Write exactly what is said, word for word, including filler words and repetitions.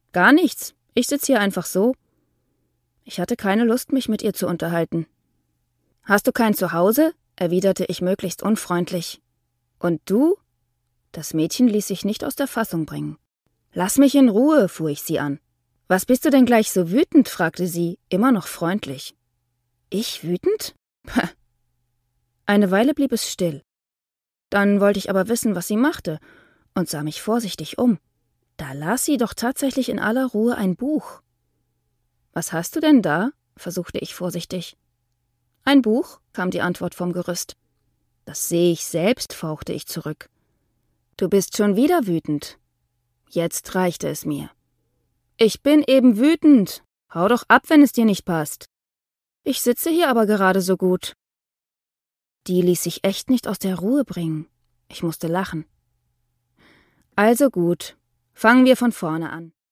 Gar nichts. Ich sitze hier einfach so. Ich hatte keine Lust, mich mit ihr zu unterhalten. »Hast du kein Zuhause?« erwiderte ich möglichst unfreundlich. »Und du?« Das Mädchen ließ sich nicht aus der Fassung bringen. »Lass mich in Ruhe«, fuhr ich sie an. »Was bist du denn gleich so wütend?« fragte sie, immer noch freundlich. »Ich wütend?« Pah. Eine Weile blieb es still. Dann wollte ich aber wissen, was sie machte, und sah mich vorsichtig um. Da las sie doch tatsächlich in aller Ruhe ein Buch. »Was hast du denn da?« versuchte ich vorsichtig. »Ein Buch«, kam die Antwort vom Gerüst. »Das sehe ich selbst«, fauchte ich zurück. »Du bist schon wieder wütend.« Jetzt reichte es mir. »Ich bin eben wütend. Hau doch ab, wenn es dir nicht passt. Ich sitze hier aber gerade so gut.« Die ließ sich echt nicht aus der Ruhe bringen. Ich musste lachen. »Also gut, fangen wir von vorne an.